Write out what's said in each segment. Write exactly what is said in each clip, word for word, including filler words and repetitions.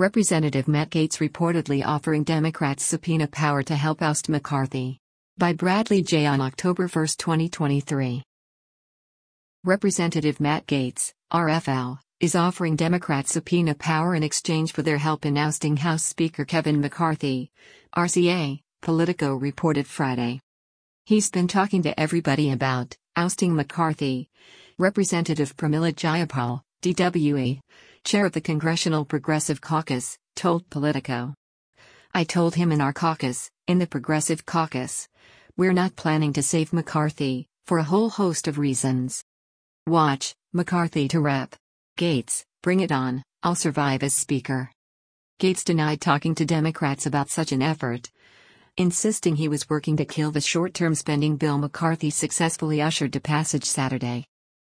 Representative Matt Gaetz reportedly offering Democrats subpoena power to help oust McCarthy. By Bradley J. on October first, twenty twenty-three. Representative Matt Gaetz, R F L, is offering Democrats subpoena power in exchange for their help in ousting House Speaker Kevin McCarthy, R C A, Politico reported Friday. He's been talking to everybody about ousting McCarthy. Representative Pramila Jayapal, D W E, chair of the Congressional Progressive Caucus, told Politico. I told him in our caucus, in the Progressive Caucus, we're not planning to save McCarthy, for a whole host of reasons. Watch, McCarthy to Rep. Gaetz, bring it on, I'll survive as Speaker. Gaetz denied talking to Democrats about such an effort, insisting he was working to kill the short-term spending bill McCarthy successfully ushered to passage Saturday.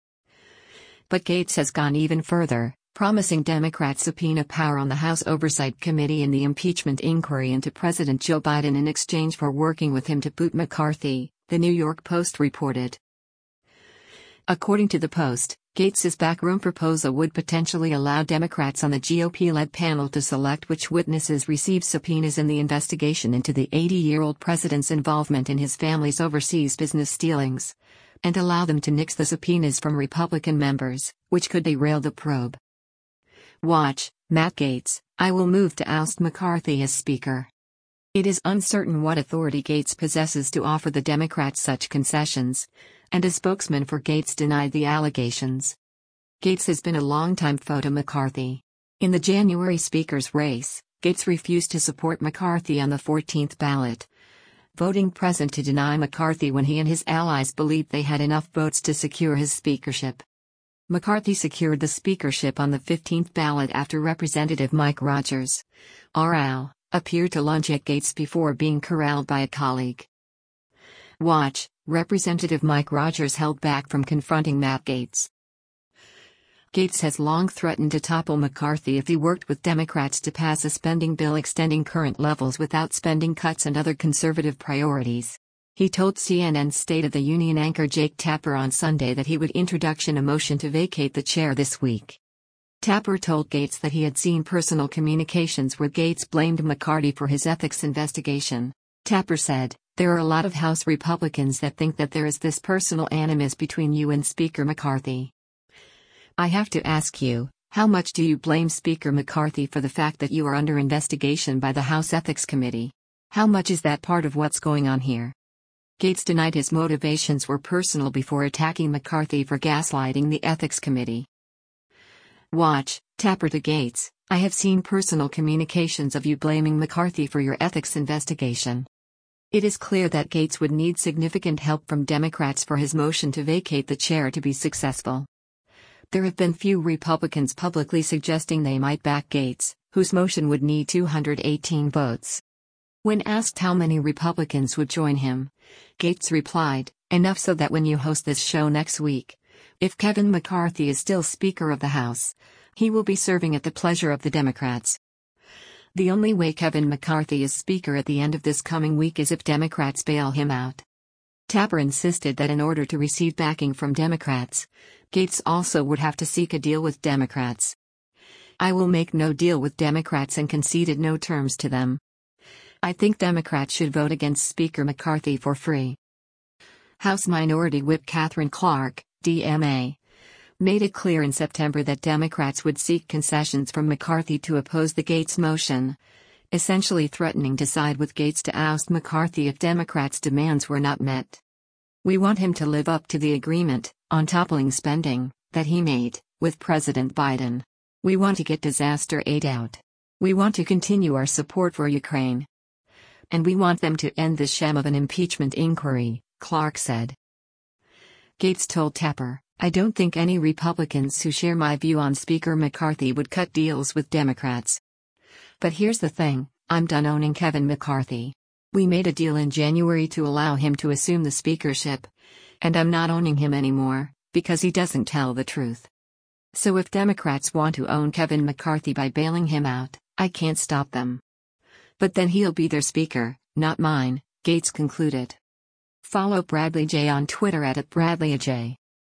But Gaetz has gone even further, promising Democrats subpoena power on the House Oversight Committee in the impeachment inquiry into President Joe Biden in exchange for working with him to boot McCarthy, the New York Post reported. According to the Post, Gaetz's backroom proposal would potentially allow Democrats on the G O P-led panel to select which witnesses receive subpoenas in the investigation into the eighty-year-old president's involvement in his family's overseas business dealings, and allow them to nix the subpoenas from Republican members, which could derail the probe. Watch, Matt Gaetz, I will move to oust McCarthy as Speaker. It is uncertain what authority Gaetz possesses to offer the Democrats such concessions, and a spokesman for Gaetz denied the allegations. Gaetz has been a longtime foe to McCarthy. In the January Speaker's race, Gaetz refused to support McCarthy on the fourteenth ballot, voting present to deny McCarthy when he and his allies believed they had enough votes to secure his speakership. McCarthy secured the speakership on the fifteenth ballot after Representative Mike Rogers, R L, appeared to lunge at Gaetz before being corralled by a colleague. Watch, Representative Mike Rogers held back from confronting Matt Gaetz. Gaetz has long threatened to topple McCarthy if he worked with Democrats to pass a spending bill extending current levels without spending cuts and other conservative priorities. He told C N N State of the Union anchor Jake Tapper on Sunday that he would introduction a motion to vacate the chair this week. Tapper told Gaetz that he had seen personal communications where Gaetz blamed McCarthy for his ethics investigation. Tapper said, "There are a lot of House Republicans that think that there is this personal animus between you and Speaker McCarthy. I have to ask you, how much do you blame Speaker McCarthy for the fact that you are under investigation by the House Ethics Committee? How much is that part of what's going on here?" Gaetz denied his motivations were personal before attacking McCarthy for gaslighting the Ethics Committee. Watch, Tapper to Gaetz, I have seen personal communications of you blaming McCarthy for your ethics investigation. It is clear that Gaetz would need significant help from Democrats for his motion to vacate the chair to be successful. There have been few Republicans publicly suggesting they might back Gaetz, whose motion would need two hundred eighteen votes. When asked how many Republicans would join him, Gaetz replied, "Enough so that when you host this show next week, if Kevin McCarthy is still Speaker of the House, he will be serving at the pleasure of the Democrats." The only way Kevin McCarthy is Speaker at the end of this coming week is if Democrats bail him out. Tapper insisted that in order to receive backing from Democrats, Gaetz also would have to seek a deal with Democrats. "I will make no deal with Democrats and conceded no terms to them. I think Democrats should vote against Speaker McCarthy for free." House Minority Whip Katherine Clark, D M A, made it clear in September that Democrats would seek concessions from McCarthy to oppose the Gaetz motion, essentially threatening to side with Gaetz to oust McCarthy if Democrats' demands were not met. "We want him to live up to the agreement, on toppling spending, that he made, with President Biden. We want to get disaster aid out. We want to continue our support for Ukraine. And we want them to end this sham of an impeachment inquiry," Clark said. Gaetz told Tapper, "I don't think any Republicans who share my view on Speaker McCarthy would cut deals with Democrats. But here's the thing, I'm done owning Kevin McCarthy. We made a deal in January to allow him to assume the speakership, and I'm not owning him anymore, because he doesn't tell the truth. So if Democrats want to own Kevin McCarthy by bailing him out, I can't stop them. But then he'll be their Speaker, not mine," Gaetz concluded. Follow Bradley J on Twitter at, at Bradley J.